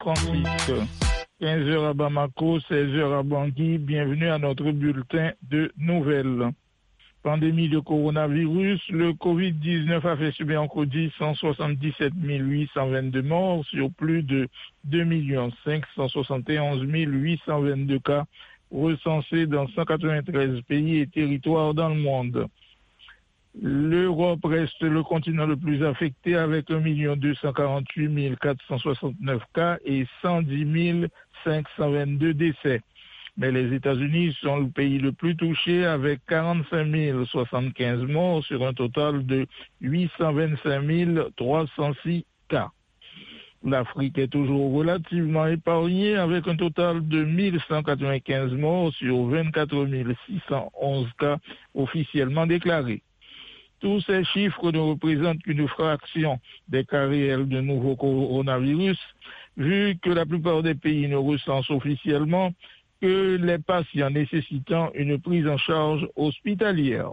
36. 15h à Bamako, 16h à Bangui. Bienvenue à notre bulletin de nouvelles. Pandémie de coronavirus, le Covid-19 a fait subir encore 177 822 morts sur plus de 2 571 822 cas recensés dans 193 pays et territoires dans le monde. L'Europe reste le continent le plus affecté avec 1 248 469 cas et 110 522 décès. Mais les États-Unis sont le pays le plus touché avec 45 075 morts sur un total de 825 306 cas. L'Afrique est toujours relativement épargnée avec un total de 1195 morts sur 24 611 cas officiellement déclarés. Tous ces chiffres ne représentent qu'une fraction des cas réels de nouveau coronavirus, vu que la plupart des pays ne recensent officiellement que les patients nécessitant une prise en charge hospitalière.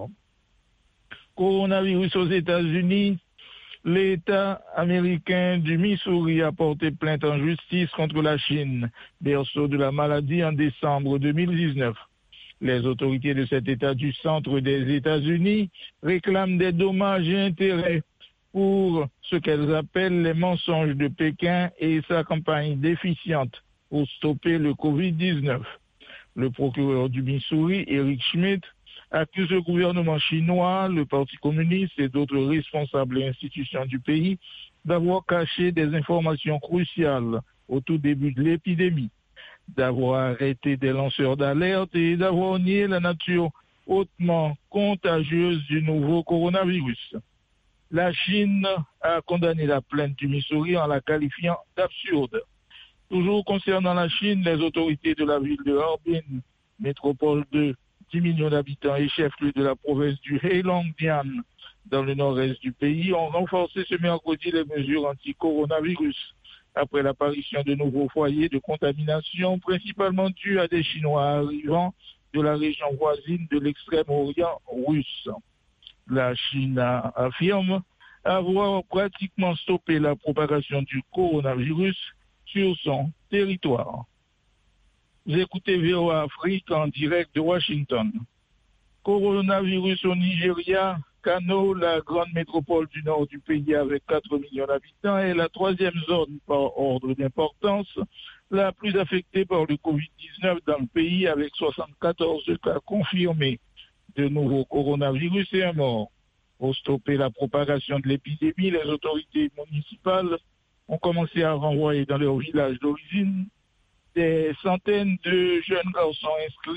Coronavirus aux États-Unis, l'État américain du Missouri a porté plainte en justice contre la Chine, berceau de la maladie en décembre 2019. Les autorités de cet État du centre des États-Unis réclament des dommages et intérêts pour ce qu'elles appellent les mensonges de Pékin et sa campagne déficiente pour stopper le Covid-19. Le procureur du Missouri, Eric Schmidt, accuse le gouvernement chinois, le Parti communiste et d'autres responsables et institutions du pays d'avoir caché des informations cruciales au tout début de l'épidémie, d'avoir arrêté des lanceurs d'alerte et d'avoir nié la nature hautement contagieuse du nouveau coronavirus. La Chine a condamné la plainte du Missouri en la qualifiant d'absurde. Toujours concernant la Chine, les autorités de la ville de Harbin, métropole de 10 millions d'habitants et chef-lieu de la province du Heilongjiang, dans le nord-est du pays, ont renforcé ce mercredi les mesures anti-coronavirus, après l'apparition de nouveaux foyers de contamination, principalement dus à des Chinois arrivant de la région voisine de l'extrême-orient russe. La Chine affirme avoir pratiquement stoppé la propagation du coronavirus sur son territoire. Vous écoutez VOA Afrique en direct de Washington. Coronavirus au Nigeria, Kano, la grande métropole du nord du pays avec 4 millions d'habitants, est la troisième zone par ordre d'importance, la plus affectée par le Covid-19 dans le pays avec 74 cas confirmés de nouveaux coronavirus et un mort. Pour stopper la propagation de l'épidémie, les autorités municipales ont commencé à renvoyer dans leur village d'origine des centaines de jeunes garçons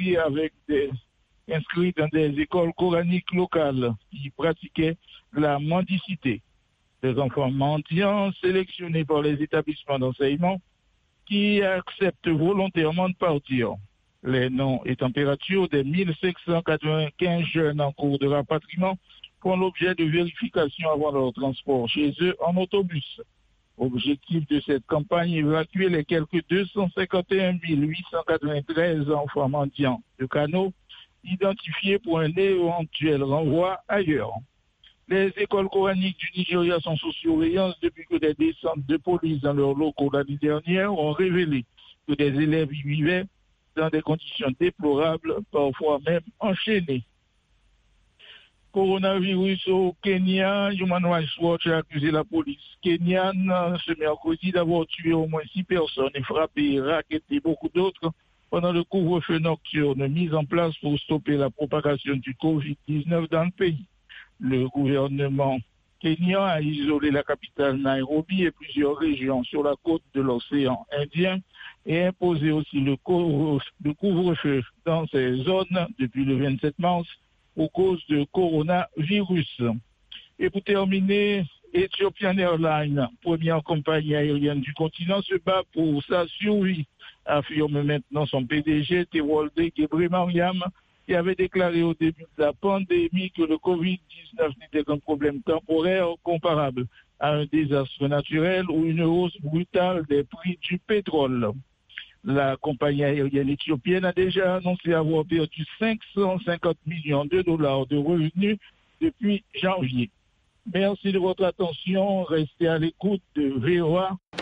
inscrits dans des écoles coraniques locales qui pratiquaient la mendicité. Des enfants mendiants sélectionnés par les établissements d'enseignement qui acceptent volontairement de partir. Les noms et températures des 1595 jeunes en cours de rapatriement font l'objet de vérifications avant leur transport chez eux en autobus. Objectif de cette campagne, évacuer les quelques 251 893 enfants mendiants de Kano, identifiés pour un éventuel renvoi ailleurs. Les écoles coraniques du Nigeria sont sous surveillance depuis que des descentes de police dans leurs locaux l'année dernière ont révélé que des élèves y vivaient dans des conditions déplorables, parfois même enchaînés. Coronavirus au Kenya, Human Rights Watch a accusé la police kenyane ce mercredi d'avoir tué au moins 6 personnes et frappé et racketté beaucoup d'autres pendant le couvre-feu nocturne mis en place pour stopper la propagation du Covid-19 dans le pays. Le gouvernement kenyan a isolé la capitale Nairobi et plusieurs régions sur la côte de l'océan Indien et imposé aussi le couvre-feu dans ces zones depuis le 27 mars aux cause de coronavirus. Et pour terminer, Ethiopian Airlines, première compagnie aérienne du continent, se bat pour sa survie, affirme maintenant son PDG, Tewolde Gebremariam, qui avait déclaré au début de la pandémie que le Covid-19 n'était qu'un problème temporaire comparable à un désastre naturel ou une hausse brutale des prix du pétrole. La compagnie aérienne éthiopienne a déjà annoncé avoir perdu 550 millions de dollars de revenus depuis janvier. Merci de votre attention. Restez à l'écoute de VOA.